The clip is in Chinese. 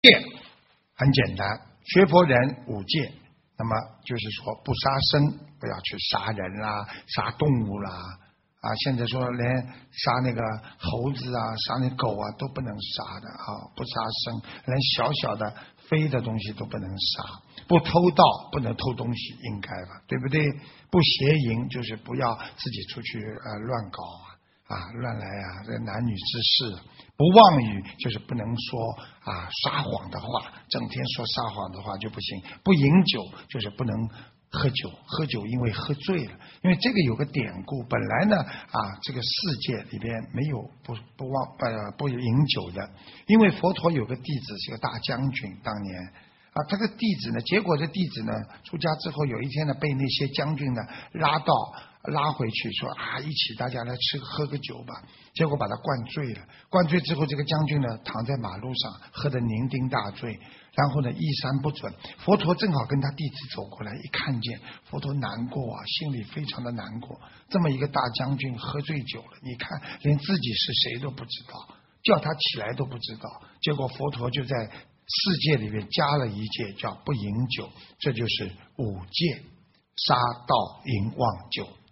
戒很简单，学佛人五戒，那么就是说不杀生，不要去杀人啦、杀动物啦。现在说连杀那个猴子啊、杀那狗啊都不能杀的不杀生，连小小的飞的东西都不能杀，不偷盗，不能偷东西，应该吧，对不对？不邪淫，就是不要自己出去乱搞乱来这男女之事。不妄语，就是不能说撒谎的话，整天说撒谎的话就不行。不饮酒，就是不能喝酒，喝酒因为喝醉了，因为这个有个典故，本来呢这个世界里边没有不饮酒的，因为佛陀有个弟子是个大将军，当年他的弟子呢，结果这弟子呢出家之后，有一天呢被那些将军呢拉回去说一起大家来喝个酒吧，结果把他灌醉了。灌醉之后，这个将军呢躺在马路上，喝得酩酊大醉，然后呢衣衫不整。佛陀正好跟他弟子走过来，一看见佛陀难过心里非常的难过。这么一个大将军喝醉酒了，你看连自己是谁都不知道，叫他起来都不知道。结果佛陀就在世界里面加了一戒，叫不饮酒，这就是五戒：杀盗淫妄酒。